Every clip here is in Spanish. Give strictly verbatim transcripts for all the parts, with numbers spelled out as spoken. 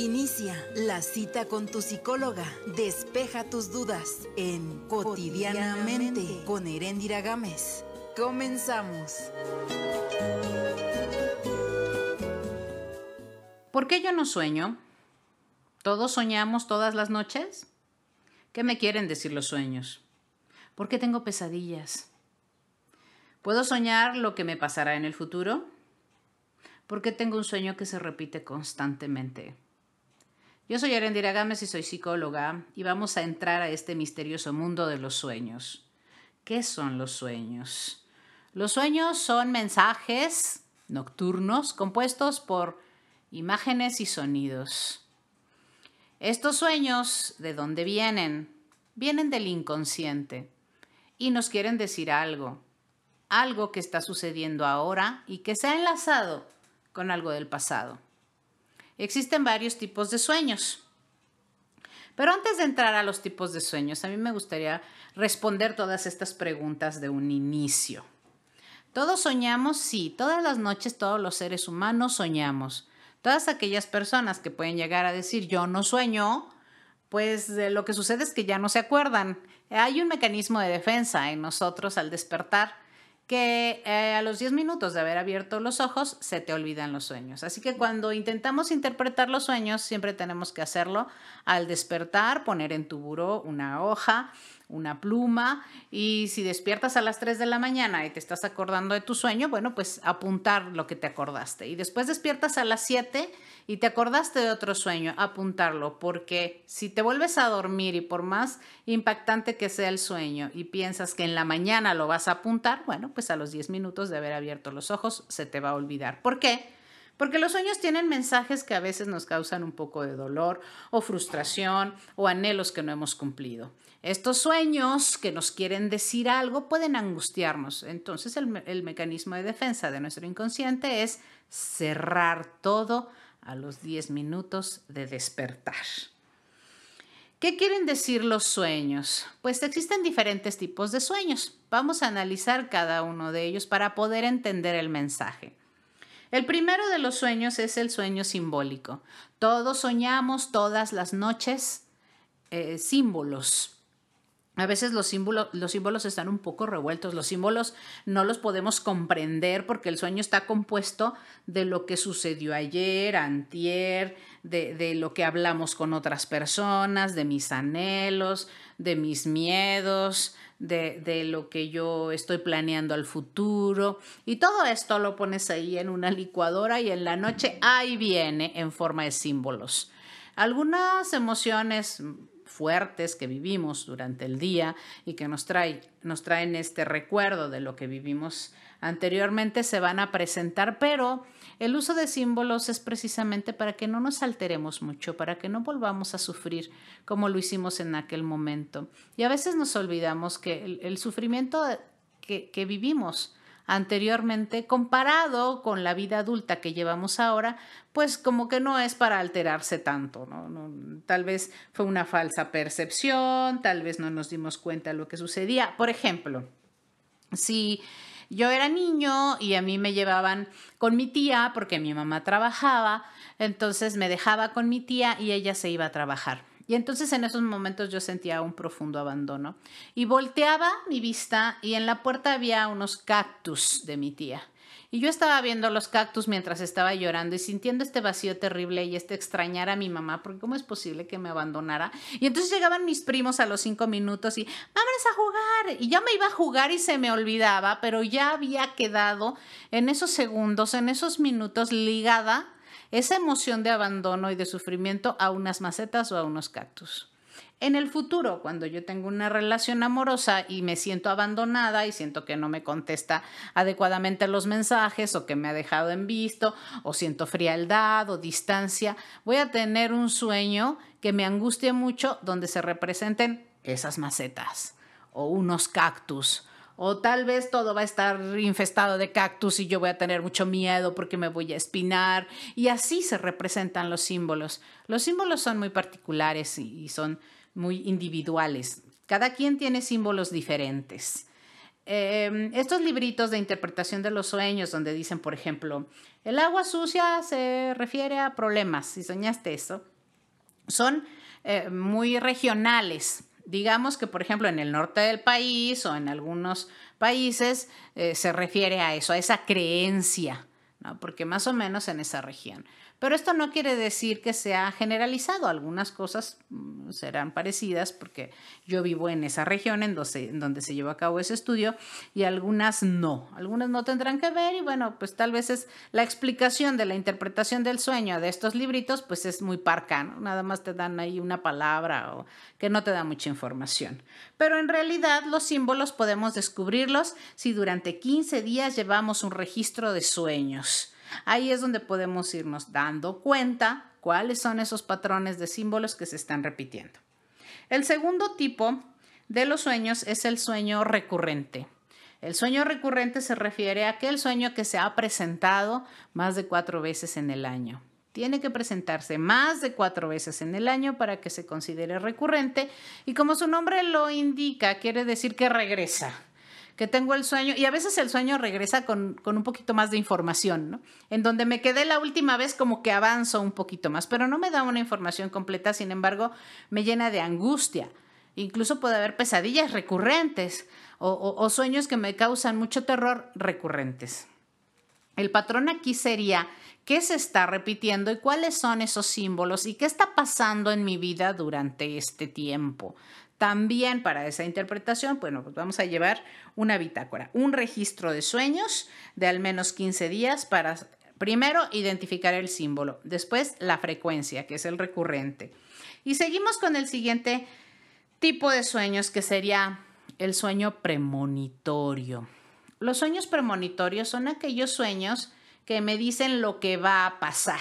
Inicia la cita con tu psicóloga. Despeja tus dudas en Cotidianamente, Cotidianamente con Heréndira Gámez. Comenzamos. ¿Por qué yo no sueño? ¿Todos soñamos todas las noches? ¿Qué me quieren decir los sueños? ¿Por qué tengo pesadillas? ¿Puedo soñar lo que me pasará en el futuro? ¿Por qué tengo un sueño que se repite constantemente? Yo soy Heréndira Gámez y soy psicóloga y vamos a entrar a este misterioso mundo de los sueños. ¿Qué son los sueños? Los sueños son mensajes nocturnos compuestos por imágenes y sonidos. Estos sueños, ¿de dónde vienen? Vienen del inconsciente y nos quieren decir algo, algo que está sucediendo ahora y que se ha enlazado con algo del pasado. Existen varios tipos de sueños. Pero antes de entrar a los tipos de sueños, a mí me gustaría responder todas estas preguntas de un inicio. ¿Todos soñamos? Sí, todas las noches todos los seres humanos soñamos. Todas aquellas personas que pueden llegar a decir yo no sueño, pues eh, lo que sucede es que ya no se acuerdan. Hay un mecanismo de defensa en nosotros al despertar que eh, a los diez minutos de haber abierto los ojos se te olvidan los sueños. Así que cuando intentamos interpretar los sueños siempre tenemos que hacerlo al despertar, poner en tu buró una hoja, una pluma y si despiertas a las tres de la mañana y te estás acordando de tu sueño, bueno, pues apuntar lo que te acordaste. Y después despiertas a las siete y te acordaste de otro sueño, apuntarlo, porque si te vuelves a dormir y por más impactante que sea el sueño y piensas que en la mañana lo vas a apuntar, bueno, pues a los diez minutos de haber abierto los ojos se te va a olvidar. ¿Por qué? Porque los sueños tienen mensajes que a veces nos causan un poco de dolor o frustración o anhelos que no hemos cumplido. Estos sueños que nos quieren decir algo pueden angustiarnos. Entonces el, el mecanismo de defensa de nuestro inconsciente es cerrar todo a los diez minutos de despertar. ¿Qué quieren decir los sueños? Pues existen diferentes tipos de sueños. Vamos a analizar cada uno de ellos para poder entender el mensaje. El primero de los sueños es el sueño simbólico. Todos soñamos todas las noches eh, símbolos. A veces los símbolos, los símbolos están un poco revueltos. Los símbolos no los podemos comprender porque el sueño está compuesto de lo que sucedió ayer, antier, de, de lo que hablamos con otras personas, de mis anhelos, de mis miedos, de, de lo que yo estoy planeando al futuro. Y todo esto lo pones ahí en una licuadora y en la noche ahí viene en forma de símbolos. Algunas emociones fuertes que vivimos durante el día y que nos, trae, nos traen este recuerdo de lo que vivimos anteriormente se van a presentar, pero el uso de símbolos es precisamente para que no nos alteremos mucho, para que no volvamos a sufrir como lo hicimos en aquel momento. Y a veces nos olvidamos que el, el sufrimiento que, que vivimos anteriormente, comparado con la vida adulta que llevamos ahora, pues como que no es para alterarse tanto, ¿no? No, tal vez fue una falsa percepción, tal vez no nos dimos cuenta de lo que sucedía. Por ejemplo, si yo era niño y a mí me llevaban con mi tía porque mi mamá trabajaba, entonces me dejaba con mi tía y ella se iba a trabajar. Y entonces en esos momentos yo sentía un profundo abandono. Y volteaba mi vista y en la puerta había unos cactus de mi tía. Y yo estaba viendo los cactus mientras estaba llorando y sintiendo este vacío terrible y este extrañar a mi mamá, porque ¿cómo es posible que me abandonara? Y entonces llegaban mis primos a los cinco minutos y vámonos a jugar. Y yo me iba a jugar y se me olvidaba, pero ya había quedado en esos segundos, en esos minutos ligada esa emoción de abandono y de sufrimiento a unas macetas o a unos cactus. En el futuro, cuando yo tengo una relación amorosa y me siento abandonada y siento que no me contesta adecuadamente los mensajes o que me ha dejado en visto o siento frialdad o distancia, voy a tener un sueño que me angustie mucho donde se representen esas macetas o unos cactus. O tal vez todo va a estar infestado de cactus y yo voy a tener mucho miedo porque me voy a espinar. Y así se representan los símbolos. Los símbolos son muy particulares y son muy individuales. Cada quien tiene símbolos diferentes. Eh, estos libritos de interpretación de los sueños donde dicen, por ejemplo, el agua sucia se refiere a problemas, si soñaste eso, son eh, muy regionales. Digamos que, por ejemplo, en el norte del país o en algunos países eh, se refiere a eso, a esa creencia, ¿no? Porque más o menos en esa región. Pero esto no quiere decir que sea generalizado. Algunas cosas mm, serán parecidas porque yo vivo en esa región en donde, en donde se lleva a cabo ese estudio y algunas no. Algunas no tendrán que ver y bueno, pues tal vez es la explicación de la interpretación del sueño de estos libritos, pues es muy parca, ¿no? Nada más te dan ahí una palabra o que no te da mucha información. Pero en realidad los símbolos podemos descubrirlos si durante quince días llevamos un registro de sueños. Ahí es donde podemos irnos dando cuenta cuáles son esos patrones de símbolos que se están repitiendo. El segundo tipo de los sueños es el sueño recurrente. El sueño recurrente se refiere a aquel sueño que se ha presentado más de cuatro veces en el año. Tiene que presentarse más de cuatro veces en el año para que se considere recurrente y como su nombre lo indica, quiere decir que regresa. Que tengo el sueño, y a veces el sueño regresa con, con un poquito más de información, ¿no? En donde me quedé la última vez como que avanzo un poquito más, pero no me da una información completa, sin embargo, me llena de angustia. Incluso puede haber pesadillas recurrentes o, o, o sueños que me causan mucho terror recurrentes. El patrón aquí sería qué se está repitiendo y cuáles son esos símbolos y qué está pasando en mi vida durante este tiempo. También para esa interpretación, bueno, pues vamos a llevar una bitácora, un registro de sueños de al menos quince días para, primero, identificar el símbolo, después la frecuencia, que es el recurrente. Y seguimos con el siguiente tipo de sueños, que sería el sueño premonitorio. Los sueños premonitorios son aquellos sueños que me dicen lo que va a pasar.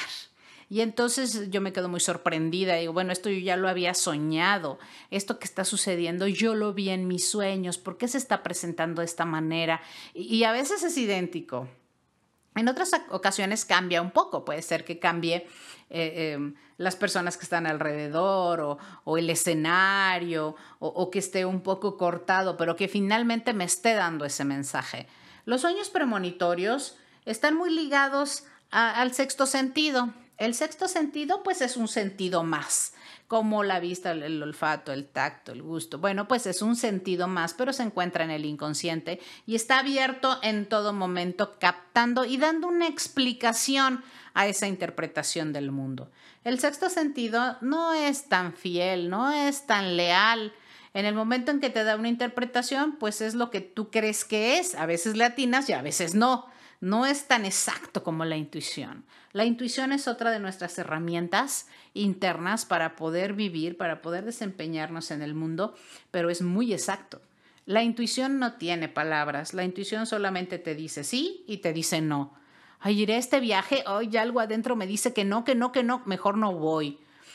Y entonces yo me quedo muy sorprendida. Digo, bueno, esto yo ya lo había soñado. Esto que está sucediendo, yo lo vi en mis sueños. ¿Por qué se está presentando de esta manera? Y, y a veces es idéntico. En otras ocasiones cambia un poco. Puede ser que cambie eh, eh, las personas que están alrededor o, o el escenario o, o que esté un poco cortado, pero que finalmente me esté dando ese mensaje. Los sueños premonitorios están muy ligados a, al sexto sentido. El sexto sentido, pues, es un sentido más, como la vista, el, el olfato, el tacto, el gusto. Bueno, pues es un sentido más, pero se encuentra en el inconsciente y está abierto en todo momento, captando y dando una explicación a esa interpretación del mundo. El sexto sentido no es tan fiel, no es tan leal. En el momento en que te da una interpretación, pues es lo que tú crees que es. A veces le atinas y a veces no. No es tan exacto como la intuición. La intuición es otra de nuestras herramientas internas para poder vivir, para poder desempeñarnos en el mundo, pero es muy exacto. La intuición no tiene palabras. La intuición solamente te dice sí y te dice no. Ay, iré a este viaje. Ay, algo adentro me dice que no, que no, que no. Mejor no voy.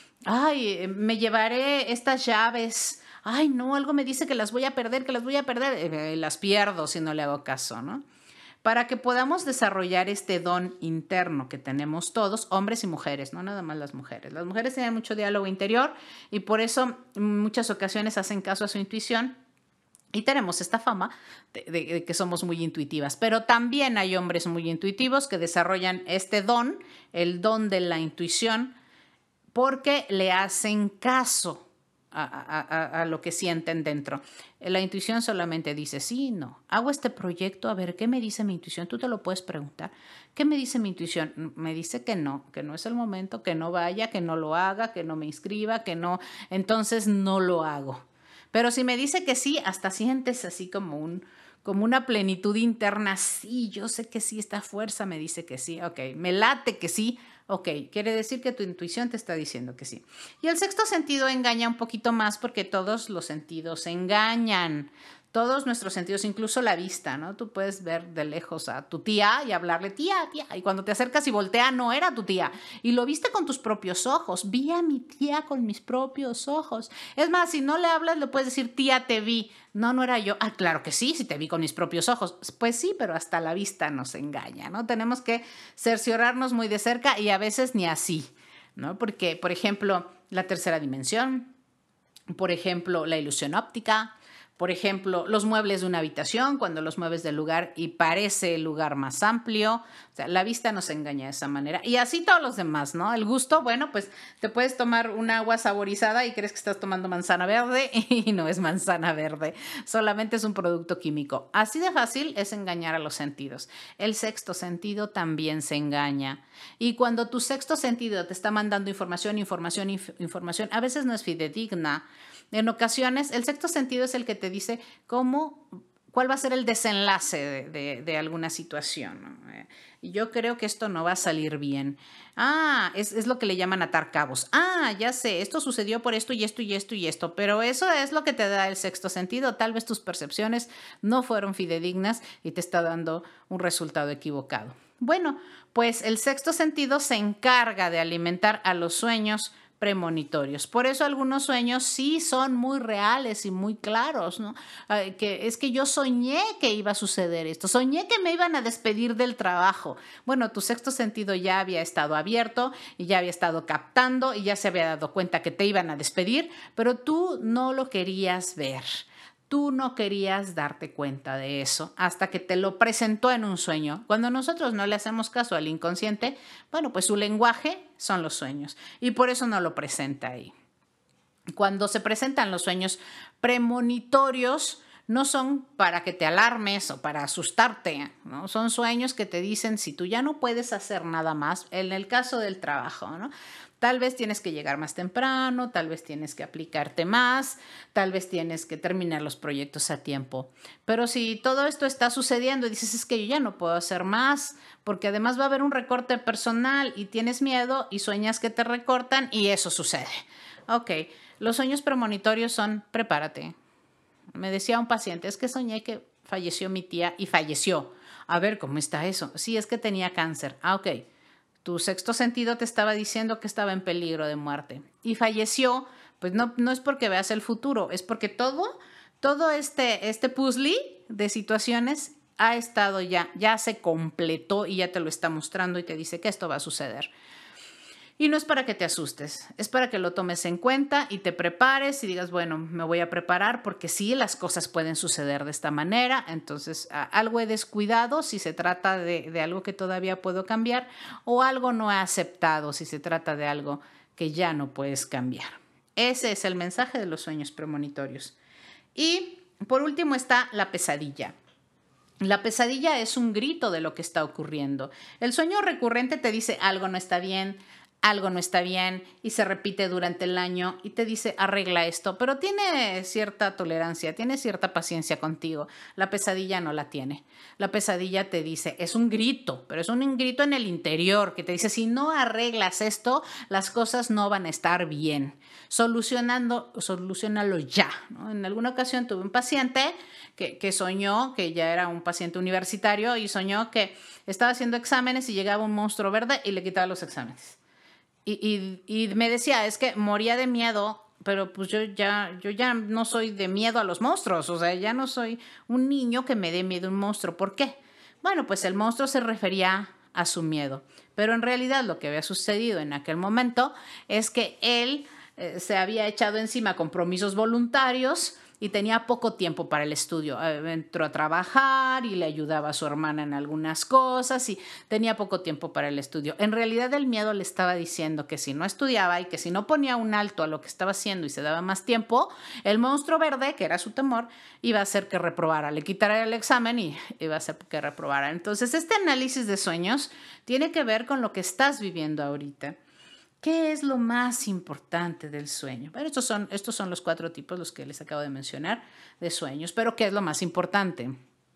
Ay, me llevaré estas llaves. Ay, no, algo me dice que las voy a perder, que las voy a perder. Eh, las pierdo si no le hago caso, ¿no? Para que podamos desarrollar este don interno que tenemos todos, hombres y mujeres, no nada más las mujeres. Las mujeres tienen mucho diálogo interior y por eso en muchas ocasiones hacen caso a su intuición y tenemos esta fama de, de, de que somos muy intuitivas. Pero también hay hombres muy intuitivos que desarrollan este don, el don de la intuición, porque le hacen caso A, a, a lo que sienten dentro. La intuición solamente dice sí, no. Hago este proyecto, a ver, ¿qué me dice mi intuición? Tú te lo puedes preguntar. ¿Qué me dice mi intuición? Me dice que no, que no es el momento, que no vaya, que no lo haga, que no me inscriba, que no, entonces no lo hago. Pero si me dice que sí, hasta sientes así como un, como una plenitud interna. Sí, yo sé que sí, esta fuerza me dice que sí. Ok, me late que sí. Ok, quiere decir que tu intuición te está diciendo que sí. Y el sexto sentido engaña un poquito más porque todos los sentidos engañan. Todos nuestros sentidos, incluso la vista, ¿no? Tú puedes ver de lejos a tu tía y hablarle, tía, tía. Y cuando te acercas y voltea, no era tu tía. Y lo viste con tus propios ojos. Vi a mi tía con mis propios ojos. Es más, si no le hablas, le puedes decir, tía, te vi. No, no era yo. Ah, claro que sí, si te vi con mis propios ojos. Pues sí, pero hasta la vista nos engaña, ¿no? Tenemos que cerciorarnos muy de cerca y a veces ni así, ¿no? Porque, por ejemplo, la tercera dimensión, por ejemplo, la ilusión óptica, Por ejemplo, los muebles de una habitación, cuando los mueves del lugar y parece el lugar más amplio. O sea, la vista nos engaña de esa manera. Y así todos los demás, ¿no? El gusto, bueno, pues te puedes tomar un agua saborizada y crees que estás tomando manzana verde y no es manzana verde. Solamente es un producto químico. Así de fácil es engañar a los sentidos. El sexto sentido también se engaña. Y cuando tu sexto sentido te está mandando información, información, inf- información, a veces no es fidedigna. En ocasiones, el sexto sentido es el que te dice cómo, cuál va a ser el desenlace de, de, de alguna situación, ¿no? Eh, y yo creo que esto no va a salir bien. Ah, es, es lo que le llaman atar cabos. Ah, ya sé, esto sucedió por esto y esto y esto y esto, pero eso es lo que te da el sexto sentido. Tal vez tus percepciones no fueron fidedignas y te está dando un resultado equivocado. Bueno, pues el sexto sentido se encarga de alimentar a los sueños premonitorios. Por eso algunos sueños sí son muy reales y muy claros, ¿no? Eh, que es que yo soñé que iba a suceder esto, soñé que me iban a despedir del trabajo. Bueno, tu sexto sentido ya había estado abierto y ya había estado captando y ya se había dado cuenta que te iban a despedir, pero tú no lo querías ver. Tú no querías darte cuenta de eso hasta que te lo presentó en un sueño. Cuando nosotros no le hacemos caso al inconsciente, bueno, pues su lenguaje son los sueños y por eso no lo presenta ahí. Cuando se presentan los sueños premonitorios, no son para que te alarmes o para asustarte, ¿no? Son sueños que te dicen si tú ya no puedes hacer nada más, en el caso del trabajo, ¿no? Tal vez tienes que llegar más temprano, tal vez tienes que aplicarte más, tal vez tienes que terminar los proyectos a tiempo. Pero si todo esto está sucediendo y dices, es que yo ya no puedo hacer más, porque además va a haber un recorte personal y tienes miedo y sueñas que te recortan y eso sucede. Ok, los sueños premonitorios son prepárate. Me decía un paciente, es que soñé que falleció mi tía y falleció. A ver, ¿cómo está eso? Sí, es que tenía cáncer. Ah, ok. Tu sexto sentido te estaba diciendo que estaba en peligro de muerte y falleció, pues no, no es porque veas el futuro, es porque todo, todo este, este puzzle de situaciones ha estado ya, ya se completó y ya te lo está mostrando y te dice que esto va a suceder. Y no es para que te asustes, es para que lo tomes en cuenta y te prepares y digas, bueno, me voy a preparar porque sí, las cosas pueden suceder de esta manera, entonces algo he descuidado si se trata de, de algo que todavía puedo cambiar o algo no he aceptado si se trata de algo que ya no puedes cambiar. Ese es el mensaje de los sueños premonitorios. Y por último está la pesadilla. La pesadilla es un grito de lo que está ocurriendo. El sueño recurrente te dice algo no está bien, algo no está bien y se repite durante el año y te dice arregla esto, pero tiene cierta tolerancia, tiene cierta paciencia contigo. La pesadilla no la tiene. La pesadilla te dice, es un grito, pero es un grito en el interior que te dice si no arreglas esto, las cosas no van a estar bien. Solucionando, solucionalo ya, ¿no? En alguna ocasión tuve un paciente que, que soñó, que ya era un paciente universitario y soñó que estaba haciendo exámenes y llegaba un monstruo verde y le quitaba los exámenes. Y, y, y me decía, es que moría de miedo, pero pues yo ya, yo ya no soy de miedo a los monstruos, o sea, ya no soy un niño que me dé miedo a un monstruo. ¿Por qué? Bueno, pues el monstruo se refería a su miedo, pero en realidad lo que había sucedido en aquel momento es que él eh, se había echado encima compromisos voluntarios y tenía poco tiempo para el estudio. Entró a trabajar y le ayudaba a su hermana en algunas cosas y tenía poco tiempo para el estudio. En realidad el miedo le estaba diciendo que si no estudiaba y que si no ponía un alto a lo que estaba haciendo y se daba más tiempo, el monstruo verde, que era su temor, iba a hacer que reprobara, le quitara el examen y iba a hacer que reprobara. Entonces este análisis de sueños tiene que ver con lo que estás viviendo ahorita. ¿Qué es lo más importante del sueño? Bueno, estos son, estos son los cuatro tipos, los que les acabo de mencionar, de sueños. Pero ¿qué es lo más importante?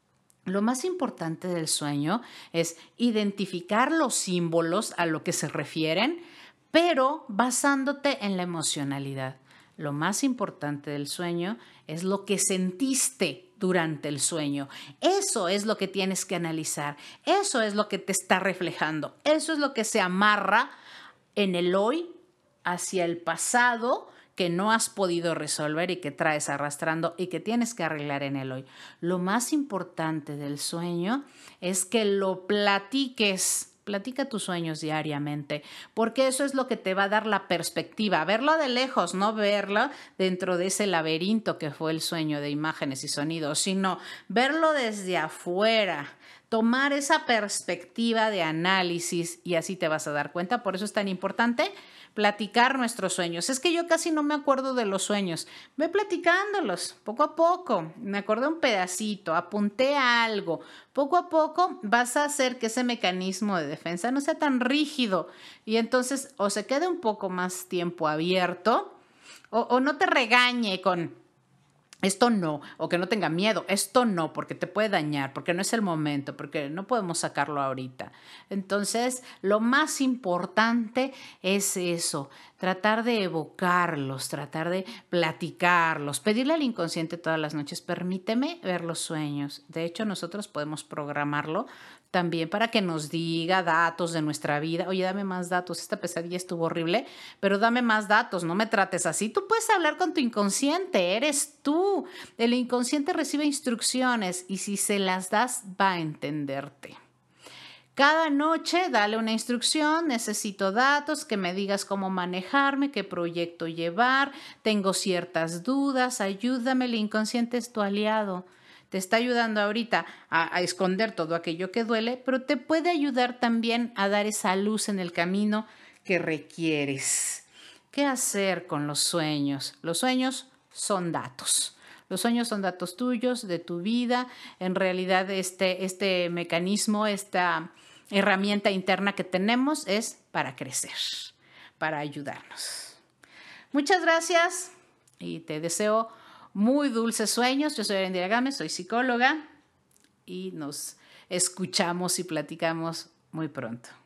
Lo más importante del sueño es identificar los símbolos a lo que se refieren, pero basándote en la emocionalidad. Lo más importante del sueño es lo que sentiste durante el sueño. Eso es lo que tienes que analizar. Eso es lo que te está reflejando. Eso es lo que se amarra en el hoy hacia el pasado que no has podido resolver y que traes arrastrando y que tienes que arreglar en el hoy. Lo más importante del sueño es que lo platiques, Platica tus sueños diariamente, porque eso es lo que te va a dar la perspectiva, verlo de lejos, no verlo dentro de ese laberinto que fue el sueño de imágenes y sonidos, sino verlo desde afuera, tomar esa perspectiva de análisis y así te vas a dar cuenta. Por eso es tan importante platicar nuestros sueños. Es que yo casi no me acuerdo de los sueños. Ve platicándolos poco a poco. Me acordé un pedacito, apunté algo. Poco a poco vas a hacer que ese mecanismo de defensa no sea tan rígido y entonces o se quede un poco más tiempo abierto o, o no te regañe con esto no, o que no tenga miedo, esto no, porque te puede dañar, porque no es el momento, porque no podemos sacarlo ahorita. Entonces, lo más importante es eso, tratar de evocarlos, tratar de platicarlos, pedirle al inconsciente todas las noches, permíteme ver los sueños. De hecho, nosotros podemos programarlo también para que nos diga datos de nuestra vida. Oye, dame más datos, esta pesadilla estuvo horrible, pero dame más datos, no me trates así. Tú puedes hablar con tu inconsciente, eres tú. El inconsciente recibe instrucciones y si se las das, va a entenderte. Cada noche dale una instrucción, necesito datos, que me digas cómo manejarme, qué proyecto llevar, tengo ciertas dudas, ayúdame, el inconsciente es tu aliado. Te está ayudando ahorita a, a esconder todo aquello que duele, pero te puede ayudar también a dar esa luz en el camino que requieres. ¿Qué hacer con los sueños? Los sueños son datos. Los sueños son datos tuyos, de tu vida. En realidad este, este mecanismo, esta herramienta interna que tenemos es para crecer, para ayudarnos. Muchas gracias y te deseo muy dulces sueños. Yo soy Erendira Gámez, soy psicóloga y nos escuchamos y platicamos muy pronto.